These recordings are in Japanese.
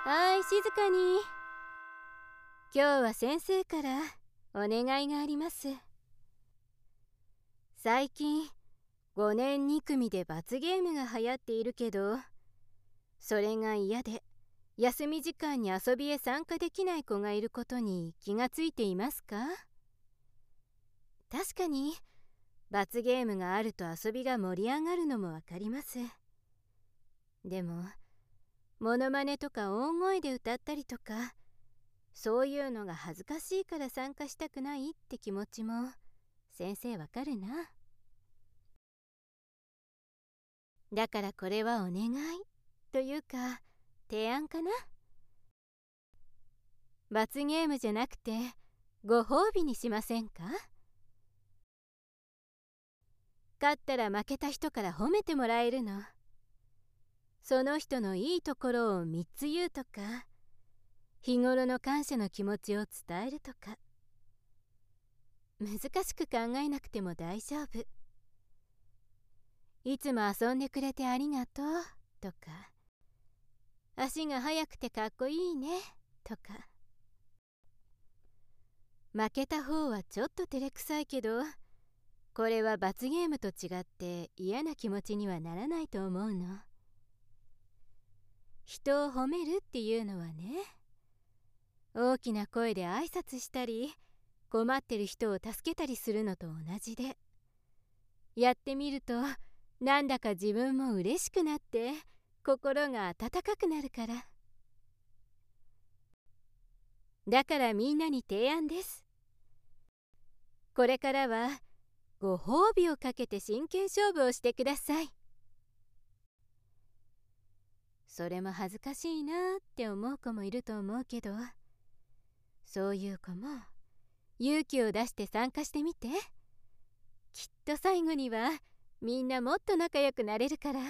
はい、静かに。今日は先生からお願いがあります。最近5年2組で罰ゲームが流行っているけど、それが嫌で休み時間に遊びへ参加できない子がいることに気がついていますか？確かに罰ゲームがあると遊びが盛り上がるのもわかります。でもモノマネとか大声で歌ったりとか、そういうのが恥ずかしいから参加したくないって気持ちも先生わかるな。だからこれはお願いというか提案かな。罰ゲームじゃなくてご褒美にしませんか？勝ったら負けた人から褒めてもらえるの。その人のいいところを3つ言うとか、日頃の感謝の気持ちを伝えるとか。難しく考えなくても大丈夫。いつも遊んでくれてありがとうとか、足が速くてかっこいいねとか。負けた方はちょっと照れくさいけど、これは罰ゲームと違って嫌な気持ちにはならないと思うの。人を褒めるっていうのはね、大きな声で挨拶したり、困ってる人を助けたりするのと同じで、やってみるとなんだか自分も嬉しくなって心が温かくなるから。だからみんなに提案です。これからはご褒美をかけて真剣勝負をしてください。それも恥ずかしいなって思う子もいると思うけど、そういう子も勇気を出して参加してみて。きっと最後にはみんなもっと仲良くなれるから。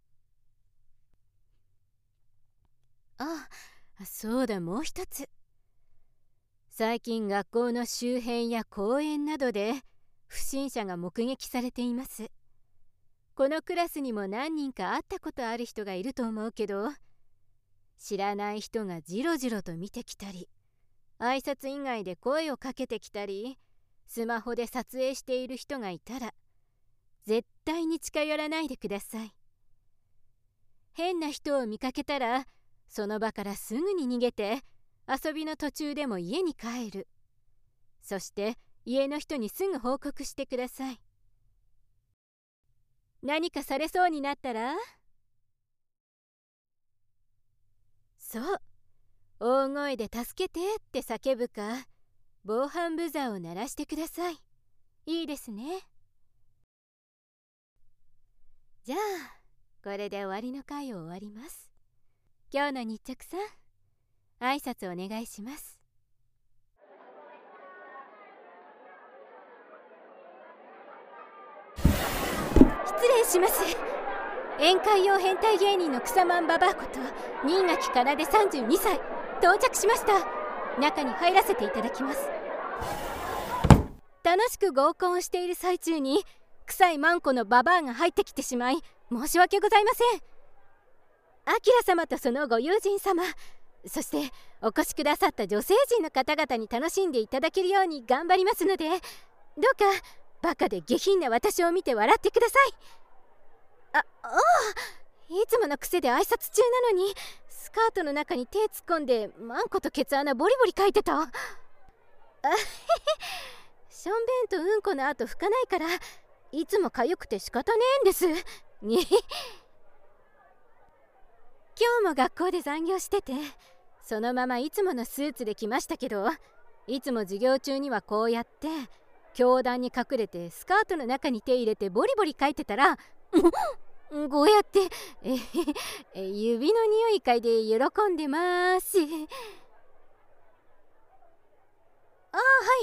あ、そうだ、もう一つ。最近学校の周辺や公園などで不審者が目撃されています。このクラスにも何人か会ったことある人がいると思うけど、知らない人がじろじろと見てきたり、挨拶以外で声をかけてきたり、スマホで撮影している人がいたら絶対に近寄らないでください。変な人を見かけたらその場からすぐに逃げて、遊びの途中でも家に帰る。そして家の人にすぐ報告してください。何かされそうになったら、そう、大声で助けてって叫ぶか、防犯ブザーを鳴らしてください。いいですね。じゃあこれで終わりの回を終わります。今日の日直さん、挨拶お願いします。失礼します。宴会用変態芸人の草マンババアこと新垣かなで32歳到着しました。中に入らせていただきます。楽しく合コンをしている最中に臭いマンコのババアが入ってきてしまい申し訳ございません。アキラ様とそのご友人様、そしてお越しくださった女性陣の方々に楽しんでいただけるように頑張りますので、どうかバカで下品な私を見て笑ってください。いつもの癖で挨拶中なのにスカートの中に手突っ込んでマンコとケツ穴ボリボリかいてた。しょんべんとうんこの後拭かないからいつもかゆくて仕方ねえんです。今日も学校で残業してて、そのままいつものスーツで来ましたけど、いつも授業中にはこうやって教壇に隠れてスカートの中に手入れてボリボリかいてたらこうやって指の匂い嗅いで喜んでます。はい、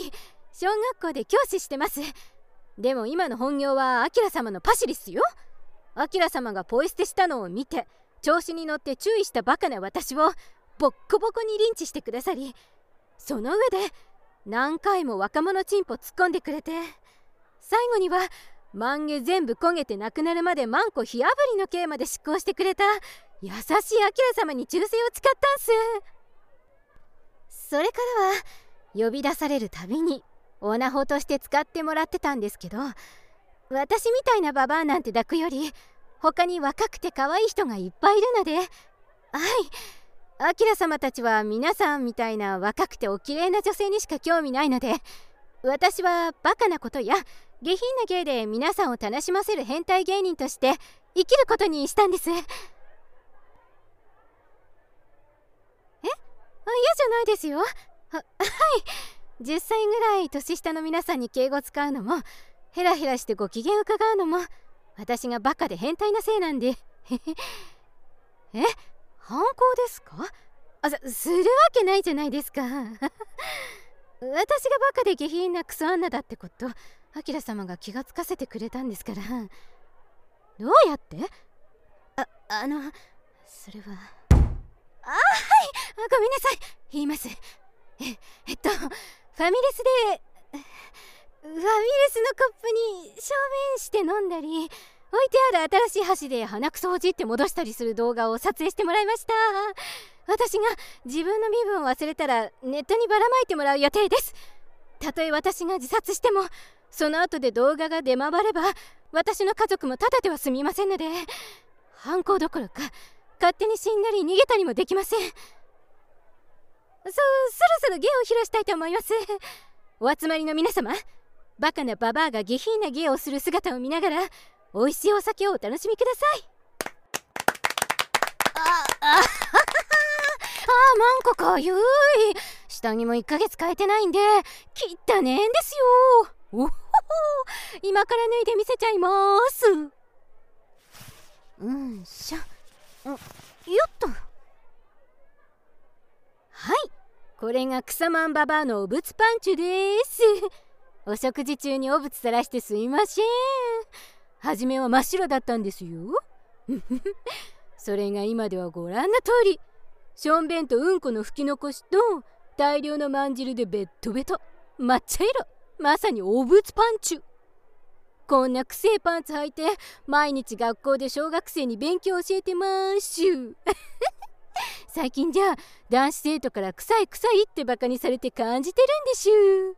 小学校で教師してます。でも今の本業はアキラ様のパシリっすよ。アキラ様がポイ捨てしたのを見て調子に乗って注意したバカな私をボッコボコにリンチしてくださり、その上で何回も若者チンポ突っ込んでくれて、最後には万華全部焦げてなくなるまで万個火あぶりの刑まで執行してくれた優しいアキラ様に忠誠を誓ったんす。それからは呼び出されるたびにオナホとして使ってもらってたんですけど、私みたいなババアなんて抱くより他に若くて可愛い人がいっぱいいるので、はい、アキラ様たちは皆さんみたいな若くてお綺麗な女性にしか興味ないので、私はバカなことや下品な芸で皆さんを楽しませる変態芸人として生きることにしたんです。嫌じゃないですよ。はい、10歳ぐらい年下の皆さんに敬語使うのもヘラヘラしてご機嫌伺うのも私がバカで変態なせいなんで反抗ですか？するわけないじゃないですか私がバカで下品なクソ女だってことアキラ様が気がつかせてくれたんですから。どうやって？それははい、ごめんなさい、言います。ファミレスでファミレスのコップに小便して飲んだり、置いてある新しい箸で鼻くそをじって戻したりする動画を撮影してもらいました。私が自分の身分を忘れたらネットにばらまいてもらう予定です。たとえ私が自殺してもその後で動画が出回れば私の家族もただでは済みませんので、犯行どころか勝手に死んだり逃げたりもできません。そろそろ芸を披露したいと思います。お集まりの皆様、バカなババアが下品な芸をする姿を見ながら美味しいお酒をお楽しみください。マンコかゆい。下着も1ヶ月変えてないんで切ったねんですよ。おほほ、今から脱いで見せちゃいます。しょよっと。はい、これが草マンババアのおぶつパンチュです。お食事中におぶつさらしてすいません。初めは真っ白だったんですよそれが今ではご覧の通り、しょんべんとうんこの吹き残しと大量のまんじるでベットベト、抹茶色、まさにおぶつパンチュ。こんなくせえパンツ履いて毎日学校で小学生に勉強教えてまーしゅ最近じゃ男子生徒から臭い臭いってバカにされて感じてるんでし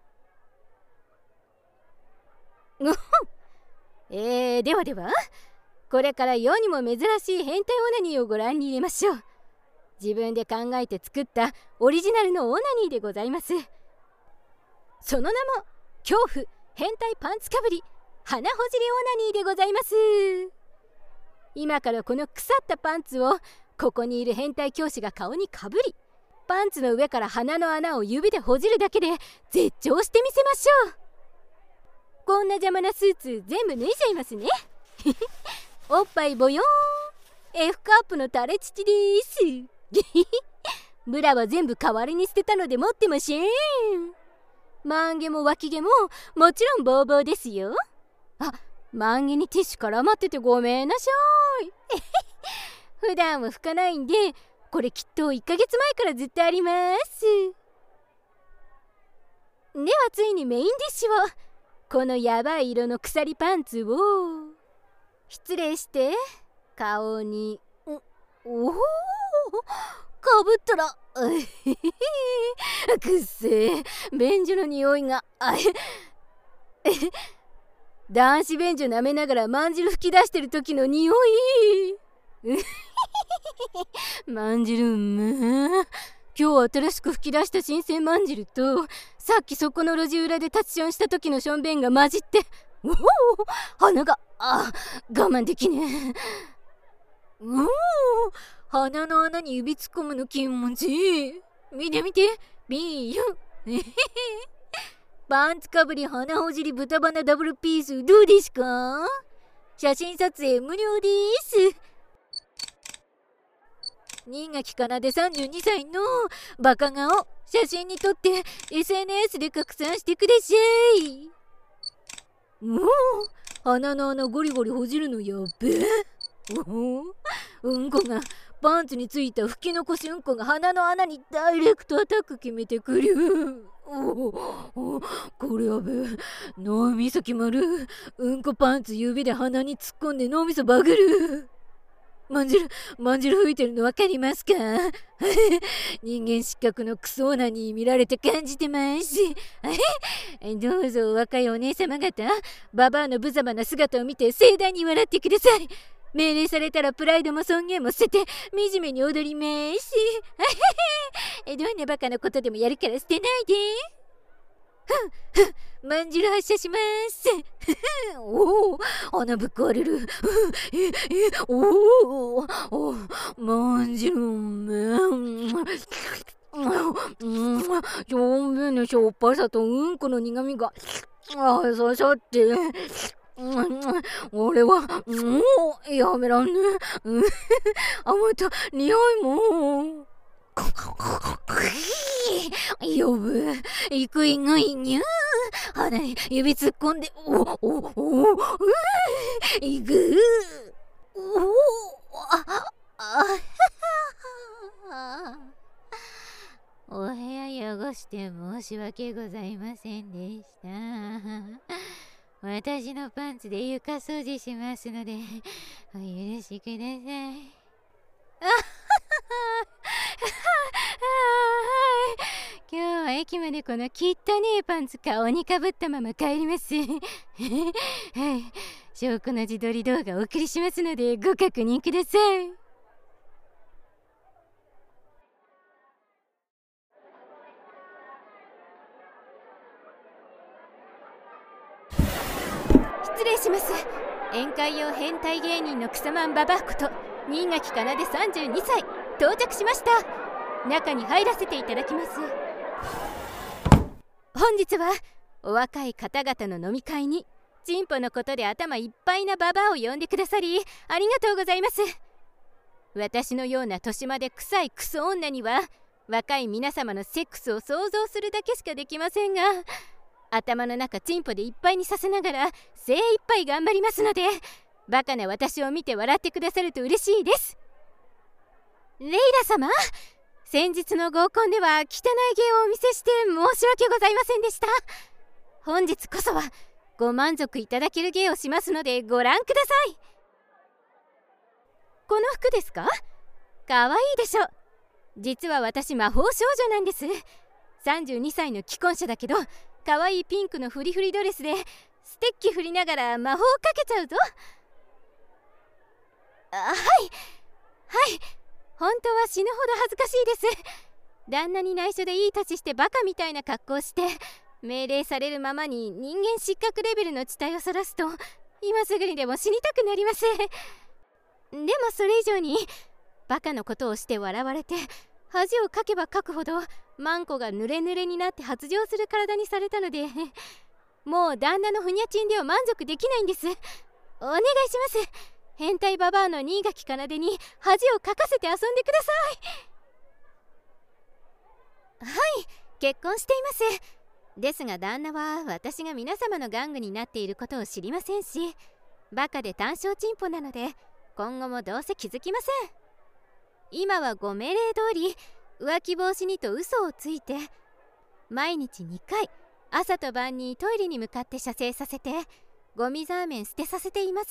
ゅではでは、これから世にも珍しい変態オナニーをご覧に入れましょう。自分で考えて作ったオリジナルのオナニーでございます。その名も恐怖変態パンツかぶり鼻ほじりオナニーでございます。今からこの腐ったパンツをここにいる変態教師が顔にかぶり、パンツの上から鼻の穴を指でほじるだけで絶頂してみせましょう。こんな邪魔なスーツ全部脱いじゃいますねおっぱいボヨーン F カープのタレ乳ですブラは全部代わりに捨てたので持ってません。万華も脇毛ももちろんボーボーですよ。万華にティッシュ絡まっててごめんなさい普段は拭かないんで、これきっと1ヶ月前からずっとあります。ではついにメインディッシュを、このやばい色の鎖パンツを失礼して顔にかぶったらくっせえ、便所の匂いが男子便所舐めながらまんじる吹き出してる時の匂いまんじる今日新しく吹き出した新鮮まんじるとさっきそこの路地裏で立ちションした時のしょんべんが混じって、鼻が我慢できねえ。鼻の穴に指突っ込むの気持ちいい。見て見て、ビーユパンツかぶり鼻ほじり豚鼻ダブルピースどうですか？写真撮影無料です。新垣かなで32歳のバカ顔写真に撮って SNS で拡散してください。鼻の穴ゴリゴリほじるのやっべえ。うんこがパンツについた吹き残しうんこが鼻の穴にダイレクトアタック決めてくる。これやべえ。脳みそ決まる。うんこパンツ指で鼻に突っ込んで脳みそバグる。まんじる吹いてるの分かりますか？人間失格のクソオナに見られて感じてます。どうぞ若いお姉様方、ババアの無様な姿を見て盛大に笑ってください。命令されたらプライドも尊厳も捨てて惨めに踊ります。どんなバカなことでもやるから捨てないで。まんじる発射します。おお、鼻ぶっ壊れる。まんじるめ表面のしょっぱさとうんこの苦みが刺さって俺はもうやめらんね。あ、また匂いもやべえ、いくいがいにゃ鼻に指突っ込んでいくお部屋汚して申し訳ございませんでした。私のパンツで床掃除しますのでお許しください。今日は駅までこのきったねえパンツ顔にかぶったまま帰ります。はい、証拠の自撮り動画をお送りしますのでご確認ください。失礼します。宴会用変態芸人の草マンババアこと新垣かなで32歳到着しました。中に入らせていただきます。本日はお若い方々の飲み会にチンポのことで頭いっぱいなババアを呼んでくださりありがとうございます。私のような年まで臭いクソ女には若い皆様のセックスを想像するだけしかできませんが、頭の中チンポでいっぱいにさせながら精一杯頑張りますので、バカな私を見て笑ってくださると嬉しいです。レイラ様、先日の合コンでは汚い芸をお見せして申し訳ございませんでした。本日こそはご満足いただける芸をしますのでご覧ください。この服ですか？かわいいでしょ。実は私魔法少女なんです。32歳の既婚者だけどかわいいピンクのフリフリドレスでステッキ振りながら魔法をかけちゃうぞ。はい、本当は死ぬほど恥ずかしいです。旦那に内緒でいい立ちしてバカみたいな格好をして命令されるままに人間失格レベルの地帯を晒すと今すぐにでも死にたくなります。でもそれ以上にバカのことをして笑われて恥をかけばかくほどマンコが濡れ濡れになって発情する体にされたのでもう旦那のふにゃちんでは満足できないんです。お願いします。変態ババアの新垣かなでに恥をかかせて遊んでください。はい、結婚しています。ですが旦那は私が皆様の玩具になっていることを知りませんし、バカで単小チンポなので今後もどうせ気づきません。今はご命令通り浮気防止にと嘘をついて毎日2回朝と晩にトイレに向かって射精させてゴミザーメン捨てさせています。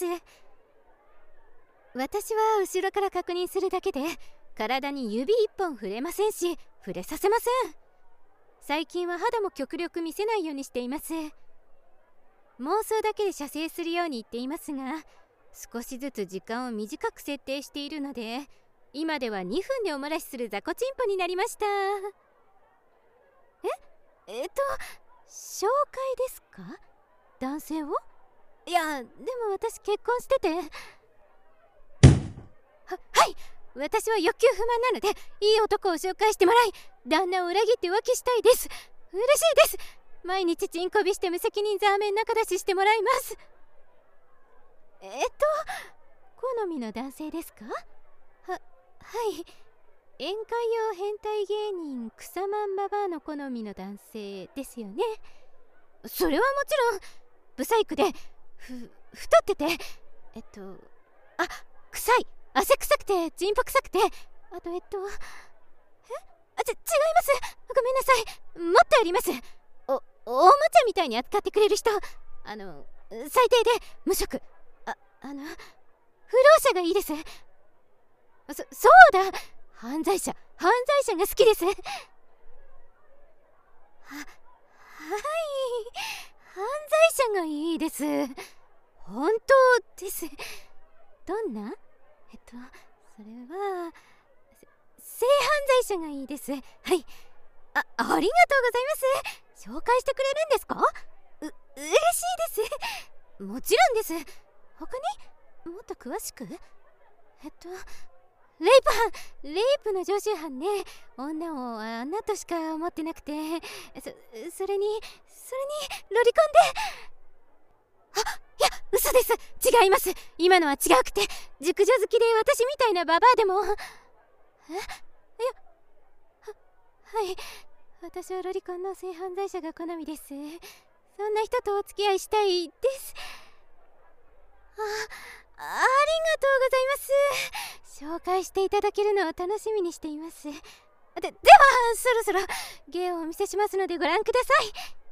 私は後ろから確認するだけで体に指一本触れませんし触れさせません。最近は肌も極力見せないようにしています。妄想だけで射精するように言っていますが少しずつ時間を短く設定しているので今では2分でお漏らしする雑魚チンポになりました。紹介ですか？男性を？いや、でも私結婚してて。はい、私は欲求不満なのでいい男を紹介してもらい旦那を裏切って浮気したいです。嬉しいです。毎日チンコビして無責任ザーメン仲出ししてもらいます。好みの男性ですか？はい、宴会用変態芸人草マンババアの好みの男性ですよね。それはもちろんブサイクで太ってて臭い汗臭くてチンポ臭くて、あと違います。ごめんなさい。もっとあります。おもちゃみたいに扱ってくれる人、最低で無職、不老者がいいです。そうだ、犯罪者が好きです。はい、犯罪者がいいです。本当です。どんな？それは性犯罪者がいいです。はい。ありがとうございます。紹介してくれるんですか？嬉しいです。もちろんです。他にもっと詳しく？レイプの常習犯ね。女をあんなとしか思ってなくて、それにロリコンで。いや、嘘です。違います。今のは違くて、熟女好きで私みたいなババアでも。はい、私はロリコンの性犯罪者が好みです。そんな人とお付き合いしたいです。ありがとうございます。紹介していただけるのを楽しみにしています。ではそろそろ芸をお見せしますのでご覧ください。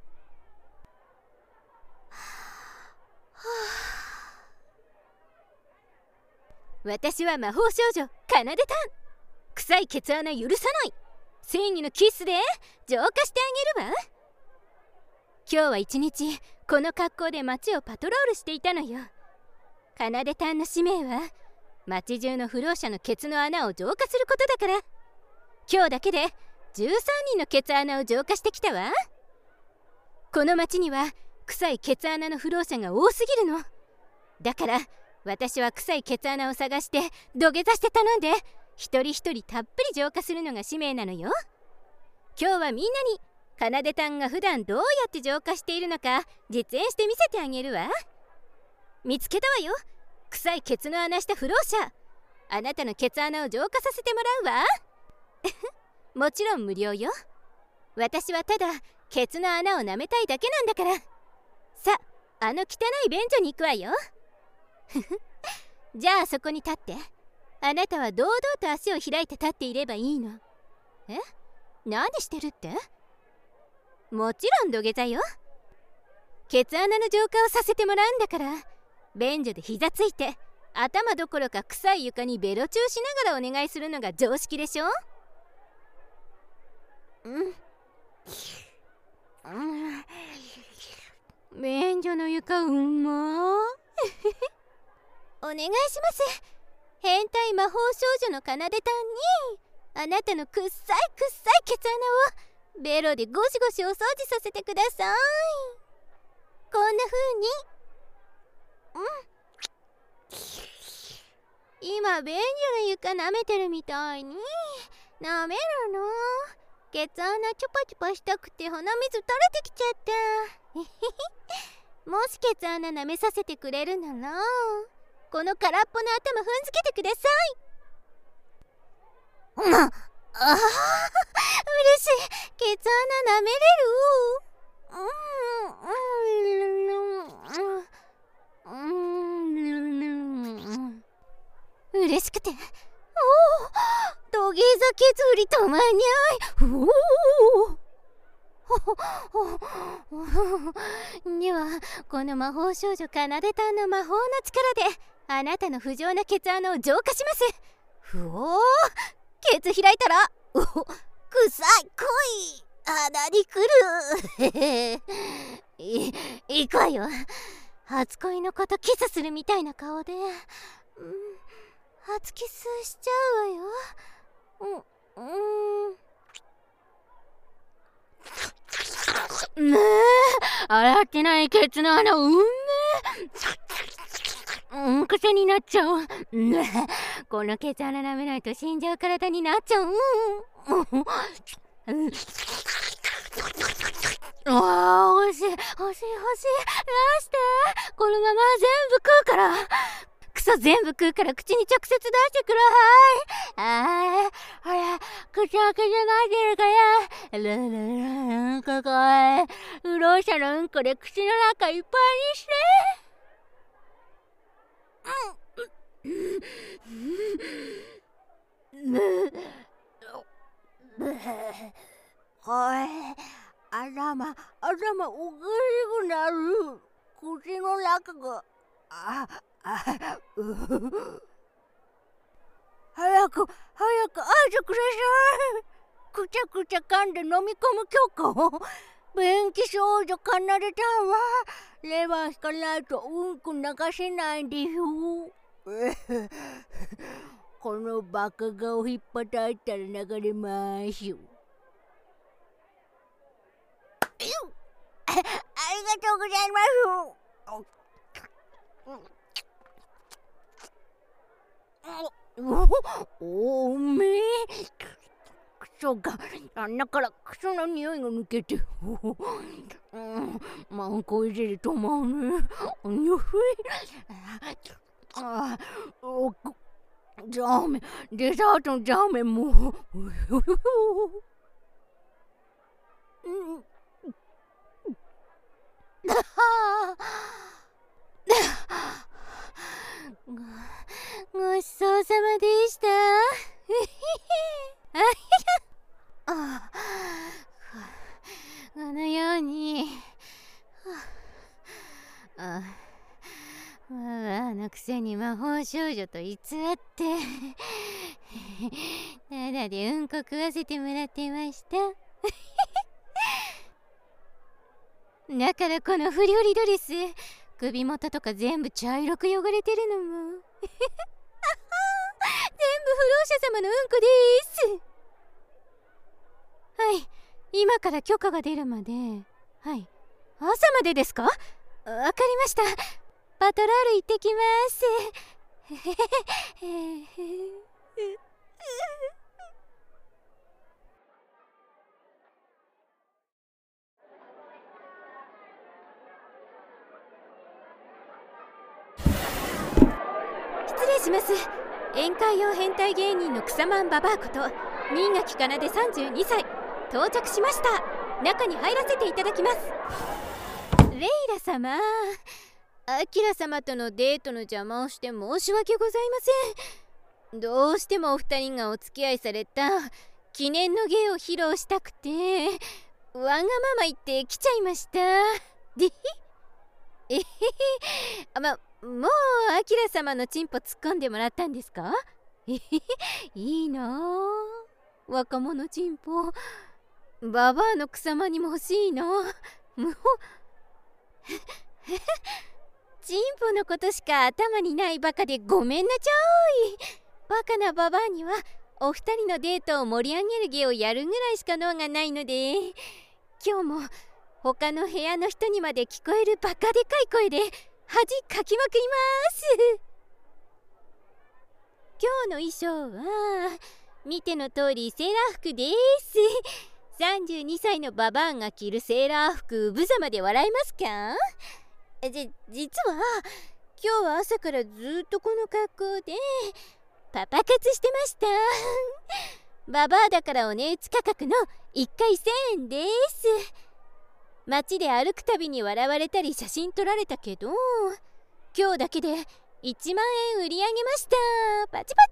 私は魔法少女カナデタン。臭いケツ穴許さない。正義のキスで浄化してあげるわ。今日は一日この格好で街をパトロールしていたのよ。カナデタンの使命は街中の不老者のケツの穴を浄化することだから、今日だけで13人のケツ穴を浄化してきたわ。この街には臭いケツ穴の不老者が多すぎるの。だから私は臭いケツ穴を探して土下座して頼んで、一人一人たっぷり浄化するのが使命なのよ。今日はみんなにカナデタンが普段どうやって浄化しているのか実演して見せてあげるわ。見つけたわよ、臭いケツの穴した不老者。あなたのケツ穴を浄化させてもらうわ。もちろん無料よ。私はただケツの穴を舐めたいだけなんだから。さあ、あの汚い便所に行くわよ。じゃあそこに立って。あなたは堂々と足を開いて立っていればいいの。何してるって？もちろん土下座よ。ケツ穴の浄化をさせてもらうんだから、便所で膝ついて頭どころか臭い床にベロチューしながらお願いするのが常識でしょ。便所の床うまお願いします。変態魔法少女のカナデタンに、あなたのくっさいケツ穴をベロでゴシゴシお掃除させてください。こんな風に。今便所の床舐めてるみたいに。舐めるの？ケツ穴チュパチュパしたくて鼻水垂れてきちゃった。もしケツ穴舐めさせてくれるなら、この空っぽの頭踏んづけてください。嬉しい。ケツ穴舐めれる？嬉しくて、土下座ケツ振りたまにゃい。ではこの魔法少女カナデタンの魔法の力であなたの不浄なケツ穴を浄化します。ケツ開いたら、臭い来い、鼻に来る。いくわよ。初恋の子とキスするみたいな顔で、初キスしちゃうわよ。洗ってないケツの穴癖になっちゃう。このケツ穴舐めないと死んじゃう体になっちゃう。欲しい。出して。このまま全部食うから。クソ全部食うから口に直接出してください。ほら、口開けて待ってるから。ここへ不老者のうんこで口の中いっぱいにして。 頭おかしくなる。口の中が早く会えてください。くちゃくちゃ噛んで飲み込む許可を。便器少女かなでたんはレバー引かないとうんこ流せないんでしょ。このバカ顔引っ叩いたら流れます。ありがとうございます。おめえクソが穴からクソの匂いが抜けてマンコいじり止まんね。ザーメン、デザートのザーメンもごちそうさまでした。このようにのくせに魔法少女と偽ってただでうんこ食わせてもらってました。だからこのフリフリドレス、首元とか全部茶色く汚れてるのも全部不老者様のうんこです。はい、今から許可が出るまで。はい、朝までですか？わかりました。パトロール行ってきます。失礼します。宴会用変態芸人の草マンババアこと新垣かなで32歳到着しました。中に入らせていただきます。レイラ様、アキラ様とのデートの邪魔をして申し訳ございません。どうしてもお二人がお付き合いされた記念の芸を披露したくてわがまま言って来ちゃいました。でへへもうアキラ様のチンポ突っ込んでもらったんですか？いいなあ、若者チンポ。ババアの草間にも欲しいな。もうチンポのことしか頭にないバカでごめんなちゃーい。バカなババアにはお二人のデートを盛り上げる芸をやるぐらいしか脳がないので、今日も他の部屋の人にまで聞こえるバカでかい声で恥かきまくります。今日の衣装は見ての通りセーラー服です。32歳のババアが着るセーラー服、無様で笑えますか？実は今日は朝からずっとこの格好でパパ活してました。ババアだからお値打ち価格の1回1000円です。街で歩くたびに笑われたり写真撮られたけど、今日だけで1万円売り上げました。パチパ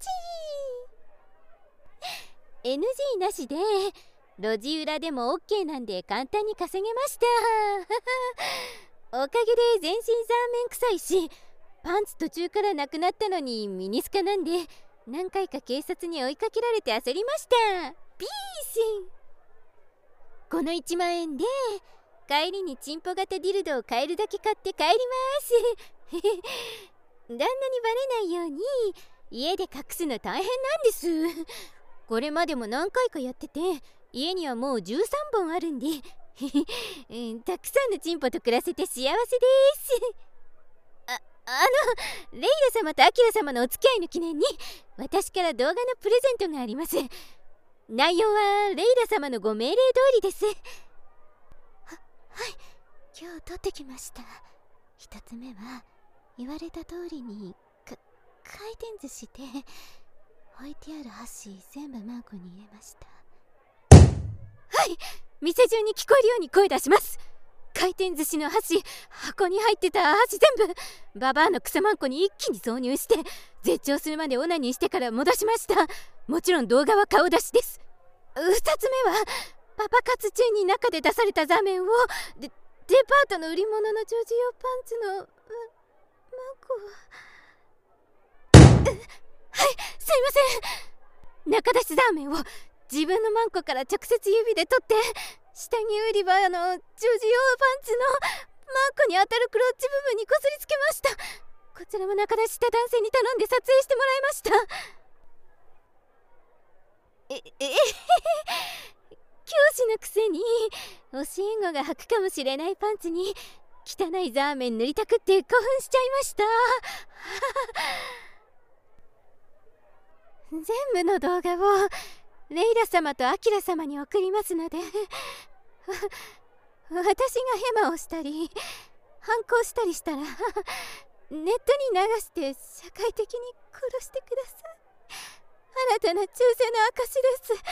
チNG なしで路地裏でも OK なんで簡単に稼げました。おかげで全身ザーメン臭いし、パンツ途中からなくなったのにミニスカなんで何回か警察に追いかけられて焦りました。ピース。この1万円で帰りにチンポ型ディルドを買えるだけ買って帰ります。旦那にバレないように家で隠すの大変なんです。これまでも何回かやってて家にはもう13本あるんでたくさんのチンポと暮らせて幸せです。レイラ様とアキラ様のお付き合いの記念に私から動画のプレゼントがあります。内容はレイラ様のご命令通りです。はい、今日撮ってきました。一つ目は言われた通りに回転寿司で置いてある箸全部マークに入れました。はい、店中に聞こえるように声出します。回回転寿司の箸、箱に入ってた箸全部ババアの草まんこに一気に挿入して絶頂するまでオナニーしてから戻しました。もちろん動画は顔出しです。2つ目はパパ活中に中で出された座面をデパートの売り物の女児用パンツのマンコはい、すいません。中出しザーメンを自分のマンコから直接指で取って下着売り場の女児用パンツのマンコに当たるクロッチ部分にこすりつけました。こちらも中出しした男性に頼んで撮影してもらいました。教師のくせに教え子が履くかもしれないパンツに汚いザーメン塗りたくって興奮しちゃいました。全部の動画をレイラ様とアキラ様に送りますので私がヘマをしたり反抗したりしたらネットに流して社会的に殺してください。新たな忠誠の証です。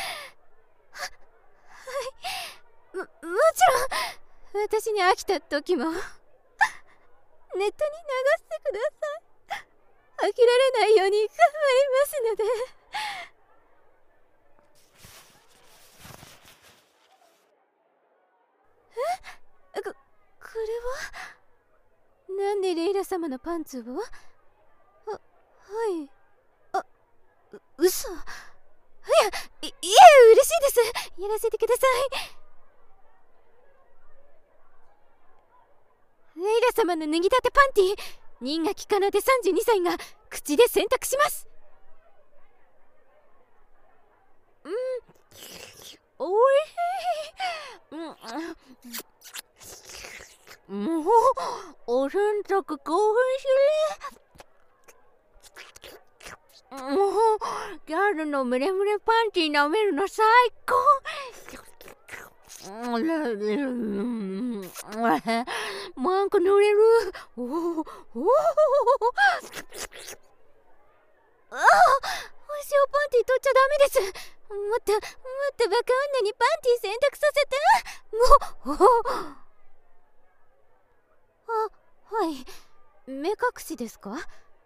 もちろん私に飽きた時もネットに流してください。飽きられないように頑張りますので。これはなんでレイラ様のパンツを？はい。嘘。いえ、嬉しいです。やらせてください。レイラ様の脱ぎたてパンティ、新垣かなで32歳が口で選択します。おいしい。もうお洗濯興奮する。もうギャルのムレムレパンティ舐めるの最高。マンコ塗れる。おいしいパンティ取っちゃダメです。もっとバカ女にパンティ選択させて。はい。目隠しですか？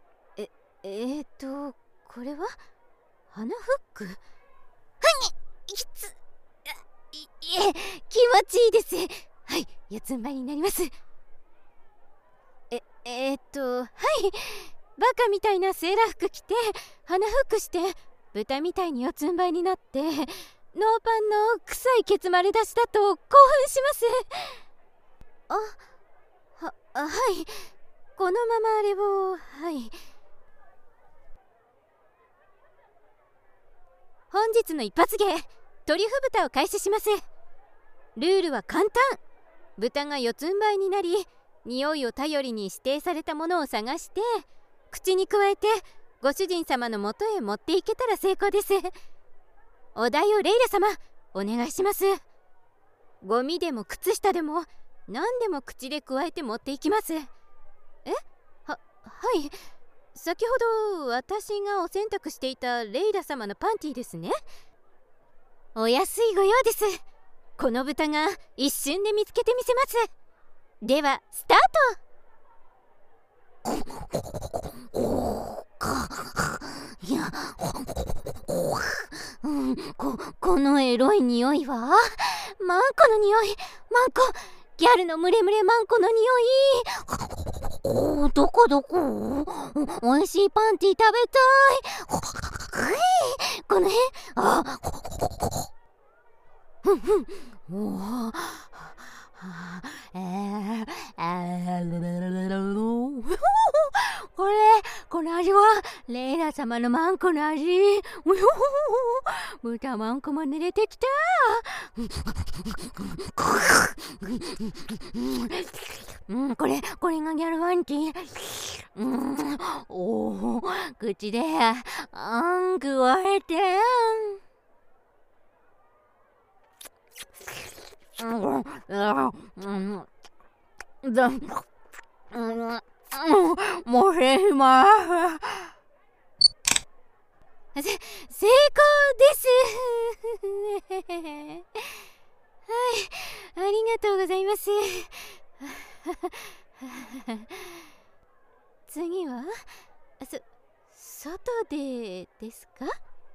これは鼻フック？きつ気持ちいいです。はい、四つん這いになります。はい、バカみたいなセーラー服着て鼻フックして豚みたいに四つん這いになってノーパンの臭いケツ丸出しだと興奮します。はい、このままあれを。はい。本日の一発芸、トリュフ豚を開始します。ルールは簡単。豚が四つん這いになり、匂いを頼りに指定されたものを探して口に加えてご主人様のもとへ持っていけたら成功です。お題をレイラ様お願いします。ゴミでも靴下でも何でも口で加えて持っていきます。はい。先ほど私がお洗濯していたレイラ様のパンティですね。お安いご用です。この豚が一瞬で見つけてみせます。ではスタート。いや、このエロい匂いはマンコの匂い。マンコ、ギャルのムレムレマンコの匂い。どこおいしいパンティ食べたい。この辺。この味はレイラ様のマンコの味。豚マンコも濡れてきた。これがギャルパンティ。口でくわえて。もうしま成功です。はい、 ありがとうございます。次は外でですか？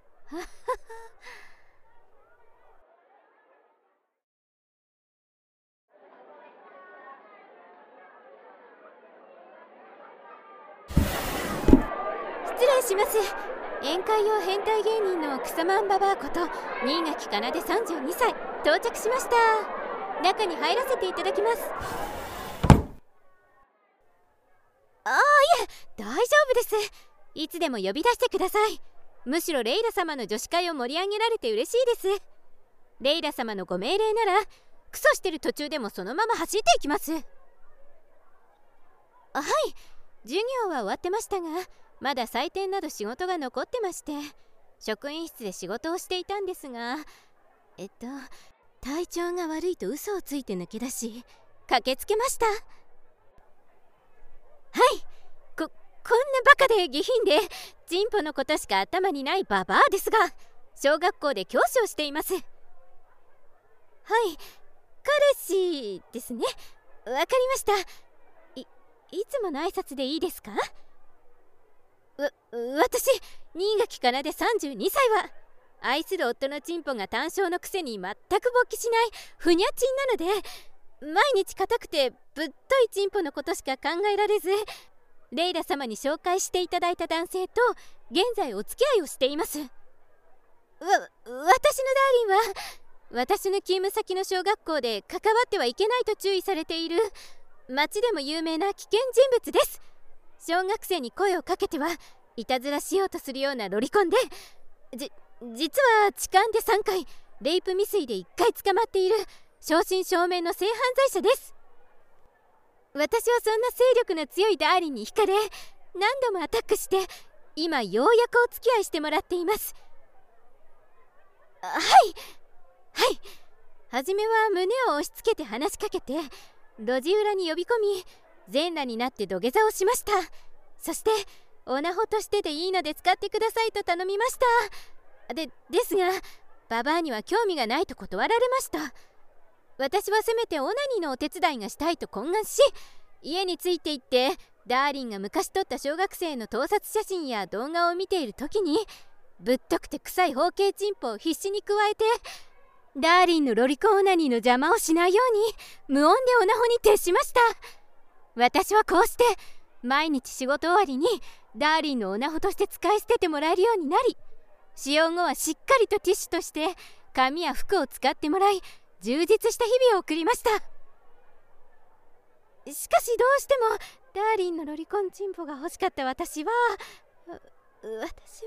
失礼します。宴会用変態芸人の草マンババアこと新垣かなで32歳到着しました。中に入らせていただきます。いえ、大丈夫です。いつでも呼び出してください。むしろレイラ様の女子会を盛り上げられて嬉しいです。レイラ様のご命令ならクソしてる途中でもそのまま走っていきます。はい、授業は終わってましたが、まだ採点など仕事が残ってまして、職員室で仕事をしていたんですが、体調が悪いと嘘をついて抜け出し、駆けつけました。はい、こんなバカで下品でチンポのことしか頭にないババアですが、小学校で教師をしています。はい、彼氏ですね。わかりました。いつもの挨拶でいいですか？私、新垣かなで32歳は愛する夫のチンポが単勝のくせに全く勃起しないふにゃちんなので、毎日硬くてぶっといチンポのことしか考えられず、レイラ様に紹介していただいた男性と現在お付き合いをしています。私のダーリンは私の勤務先の小学校で関わってはいけないと注意されている町でも有名な危険人物です。小学生に声をかけてはいたずらしようとするようなロリコンで、実は痴漢で3回、レイプ未遂で1回捕まっている正真正銘の性犯罪者です。私はそんな勢力の強いダーリンに惹かれ、何度もアタックして、今ようやくお付き合いしてもらっています。はい、初めは胸を押し付けて話しかけて、路地裏に呼び込み、全裸になって土下座をしました。そしてオナホとしてでいいので使ってくださいと頼みました。ですがババアには興味がないと断られました。私はせめてオナニーのお手伝いがしたいと懇願し、家について行ってダーリンが昔撮った小学生の盗撮写真や動画を見ている時に、ぶっとくて臭い包茎チンポを必死に加えて、ダーリンのロリコンオナニーの邪魔をしないように無音でオナホに徹しました。私はこうして毎日仕事終わりにダーリンのオナホとして使い捨ててもらえるようになり、使用後はしっかりとティッシュとして髪や服を使ってもらい、充実した日々を送りました。しかしどうしてもダーリンのロリコンチンポが欲しかった私はすいま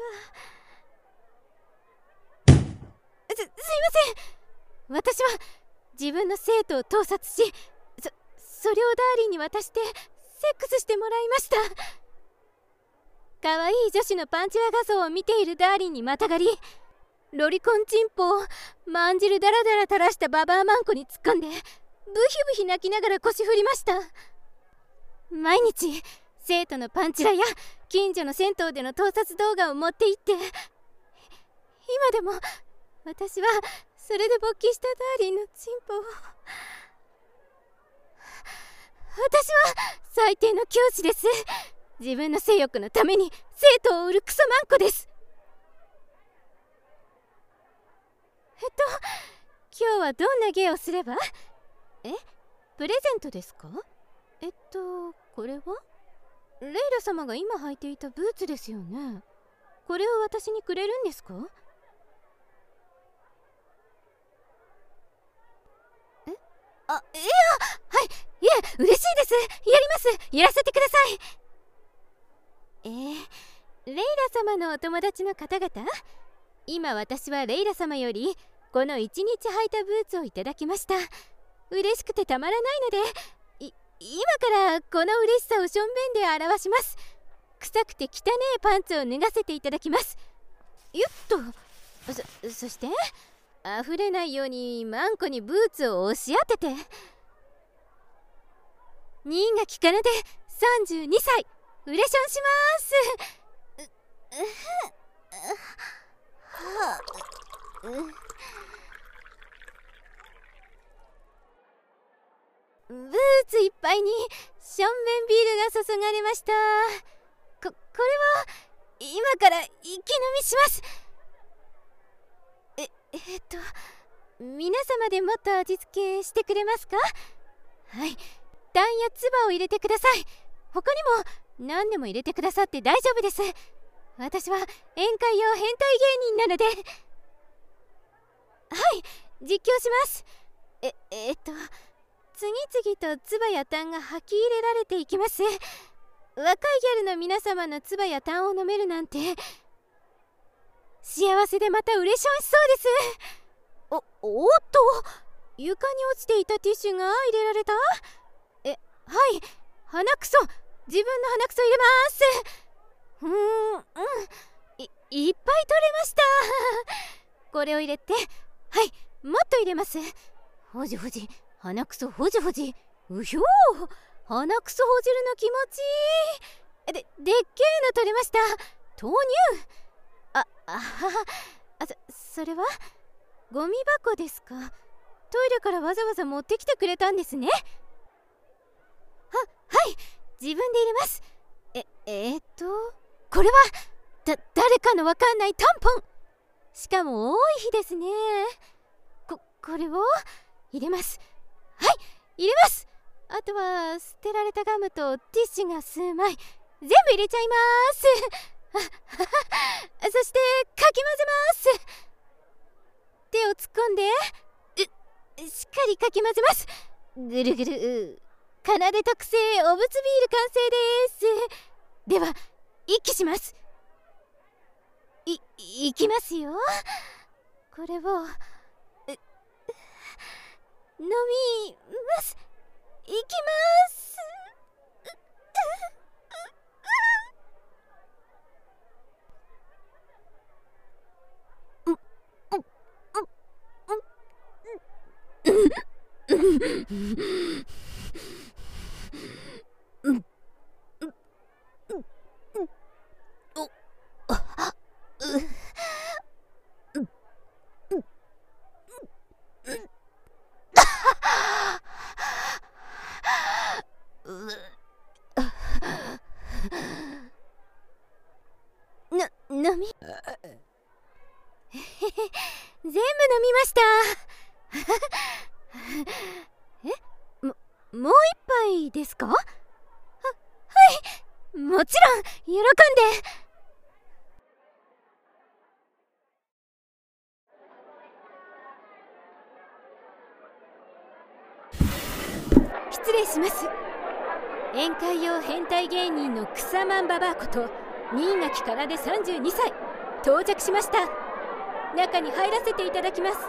せん。私は自分の生徒を盗撮し、それをダーリンに渡してセックスしてもらいました。可愛い女子のパンチラ画像を見ているダーリンにまたがり、ロリコンチンポをまんじるだらだら垂らしたババアマンコに突っ込んで、ブヒブヒ泣きながら腰振りました。毎日生徒のパンチラや近所の銭湯での盗撮動画を持って行って、今でも私はそれで勃起したダーリンのチンポを。私は最低の教師です。自分の性欲のために生徒を売るクソマンコです。今日はどんな芸をすれば？プレゼントですか？これはレイラ様が今履いていたブーツですよね。これを私にくれるんですか？いえ、嬉しいです。やります。やらせてください。レイラ様のお友達の方々、今私はレイラ様よりこの1日履いたブーツをいただきました。嬉しくてたまらないので、今からこの嬉しさをしょんべんで表します。臭くて汚ねえパンツを脱がせていただきます。よっと。そして溢れないようにマンコにブーツを押し当てて、新垣かなで32歳ウレションします。 ブーツいっぱいにシャンメンビールが注がれました。これは今から一気飲みします。皆様でもっと味付けしてくれますか？はい、タンや唾を入れてください。他にも何でも入れてくださって大丈夫です。私は宴会用変態芸人なので。はい、実況します。次々と唾やタンが吐き入れられていきます。若いギャルの皆様の唾やタンを飲めるなんて幸せでまた嬉しそうです。おっと、床に落ちていたティッシュが入れられた。はい、鼻くそ、自分の鼻くそ入れます。いっぱい取れました。これを入れて、はい、もっと入れます。ほじほじ、鼻くそほじほじ、うひょー、鼻くそほじるの気持ちいい。でっけえの取れました。豆乳。それはゴミ箱ですか？トイレからわざわざ持ってきてくれたんですね。はい、自分で入れます。これは誰かのわかんないタンポン。しかも多い日ですね。これを入れます。はい、入れます。あとは捨てられたガムとティッシュが数枚全部入れちゃいます。そしてかき混ぜます。手を突っ込んでしっかりかき混ぜます。ぐるぐる、かなで特製おぶつビール完成です。では一気します。いきますよ。これを飲みます。いきます。飲み全部飲みました。もう一杯ですか？はい、もちろん喜んで。失礼します。宴会用変態芸人の草マンババアこと新垣かなで32歳到着しました。中に入らせていただきます。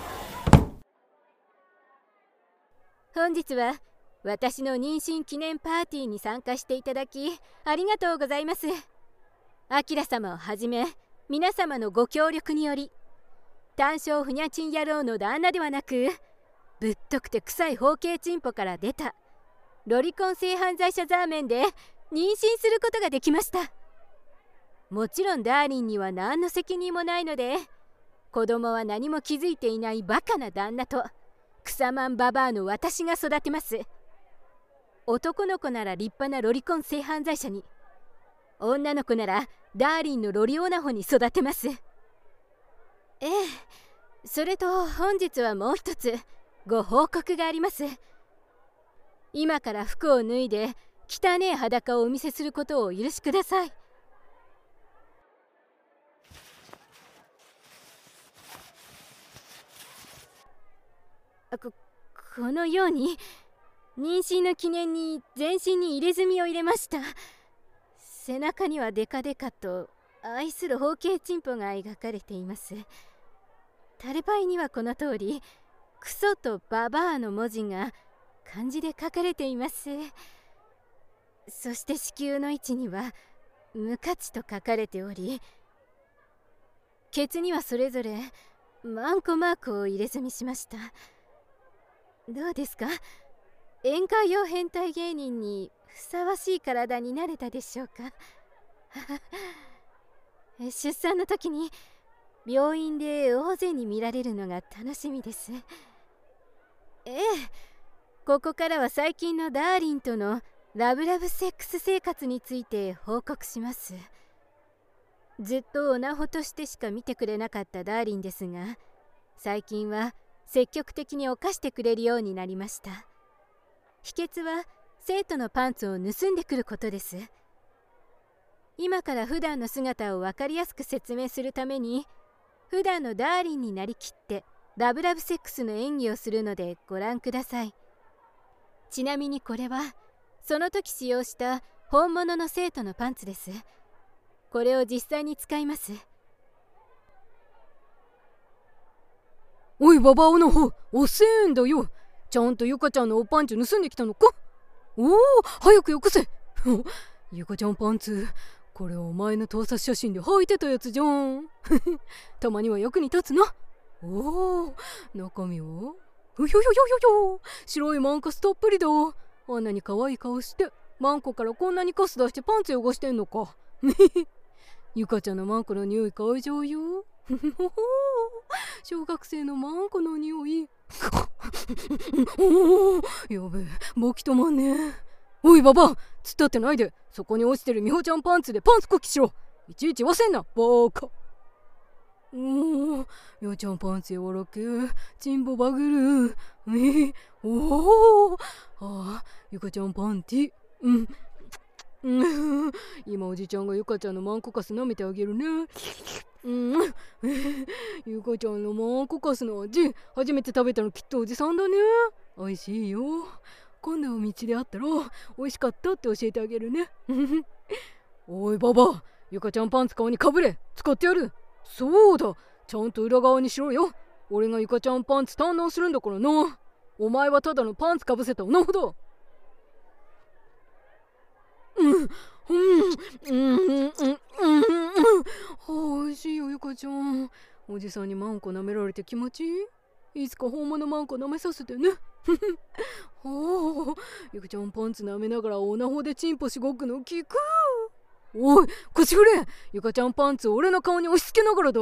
本日は私の妊娠記念パーティーに参加していただきありがとうございます。アキラ様をはじめ皆様のご協力により単勝ふにゃちん野郎の旦那ではなく、ぶっとくて臭い包茎チンポから出たロリコン性犯罪者ザーメンで妊娠することができました。もちろんダーリンには何の責任もないので、子供は何も気づいていないバカな旦那と草マンババアの私が育てます。男の子なら立派なロリコン性犯罪者に、女の子ならダーリンのロリオナホに育てます。それと本日はもう一つご報告があります。今から服を脱いで汚え裸をお見せすることをお許しください。このように妊娠の記念に全身に入れ墨を入れました。背中にはデカデカと愛する包茎チンポが描かれています。タレパイにはこの通りクソとババアの文字が漢字で書かれています。そして子宮の位置には無価値と書かれており、ケツにはそれぞれマンコマークを入れ墨しました。どうですか？宴会用変態芸人にふさわしい体になれたでしょうか？出産の時に病院で大勢に見られるのが楽しみです。 ここからは最近のダーリンとのラブラブセックス生活について報告します。ずっとオナホとしてしか見てくれなかったダーリンですが、最近は積極的に犯してくれるようになりました。秘訣は生徒のパンツを盗んでくることです。今から普段の姿を分かりやすく説明するために、普段のダーリンになりきってラブラブセックスの演技をするのでご覧ください。ちなみにこれはその時使用した本物の生徒のパンツです。これを実際に使います。 おいババオの方、遅えんだよ。ちゃんとゆかちゃんのおパンツ盗んできたのか。おお、早くよこせ。ゆかちゃんパンツ、これお前の盗撮写真で履いてたやつじゃん。たまには役に立つな。おお、中身はうひょひょひょひょ、白いマンカスたっぷりだ。あんなに可愛い顔してマンコからこんなにカス出してパンツ汚してんのか。ゆかちゃんのマンコの匂い嗅いじゃうよ。小学生のマンコの匂い。やべえ、ボキ止まんねえ。おいババ、突っ立ってないで、そこに落ちてるみほちゃんパンツでパンツこきしろ。いちいち忘んな、バーカ。みほちゃんパンツ柔らけ、チンポバグる。おお、ゆかちゃんパンティ。今おじちゃんがゆかちゃんのマンコカス舐めてあげるね。ゆかちゃんのマンコカスの味、初めて食べたのきっとおじさんだね。おいしいよ。今度道で会ったら美味しかったって教えてあげるね。おいババ、ゆかちゃんパンツ顔にかぶれ、使ってやる。そうだ、ちゃんと裏側にしろよ。俺がゆかちゃんパンツ堪能するんだからな。お前はただのパンツかぶせた女ほど。おいしいよゆかちゃん。おじさんにマンコ舐められて気持ちいい。いつか本物マンコ舐めさせてね。ゆかちゃんパンツ舐めながらオナホでチンポしごくの聞く。おい腰振れ、ゆかちゃんパンツを俺の顔に押し付けながらだ。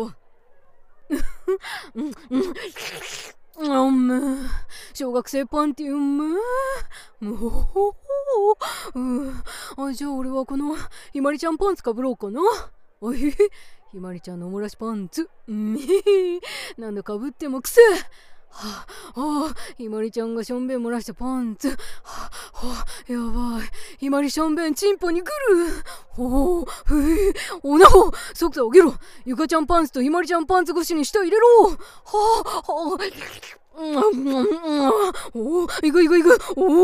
小学生パンティじゃあ俺はこのひまりちゃんパンツかぶろうかな。ひまりちゃんのおもらしパンツ、何度かぶってもくせ。ひまりちゃんがしょんべん漏らしたパンツ。やばい、ひまりしょんべんチンポにくる。おなほ、即座起きろ。ゆかちゃんパンツとひまりちゃんパンツ越しに舌入れろ。いくいくいく。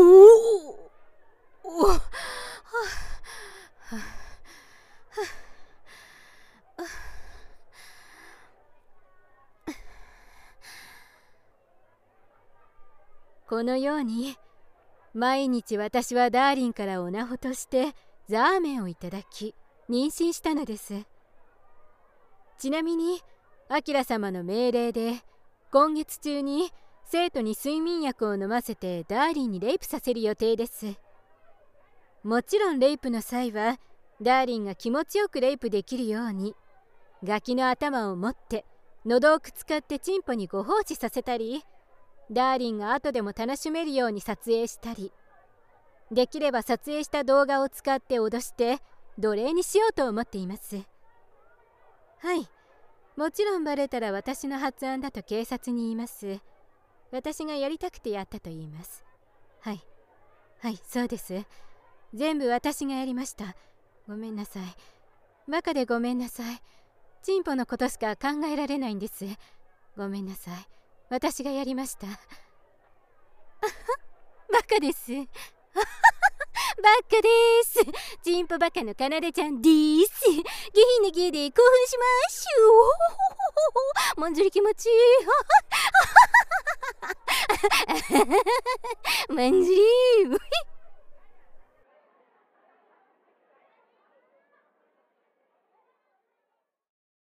このように毎日私はダーリンからオナホとしてザーメンをいただき妊娠したのです。ちなみにアキラ様の命令で今月中に生徒に睡眠薬を飲ませてダーリンにレイプさせる予定です。もちろんレイプの際はダーリンが気持ちよくレイプできるようにガキの頭を持って喉を使ってチンポにご放置させたり、ダーリンが後でも楽しめるように撮影したり、できれば撮影した動画を使って脅して奴隷にしようと思っています。はい、もちろんバレたら私の発案だと警察に言います。私がやりたくてやったと言います。はい、そうです。全部私がやりました。ごめんなさい。バカでごめんなさい。チンポのことしか考えられないんです。ごめんなさい。私がやりました。バカです。バカです。チンポバカのかなでちゃんです。下品な芸で興奮しましょう。もんじり気持ちいい。まんじり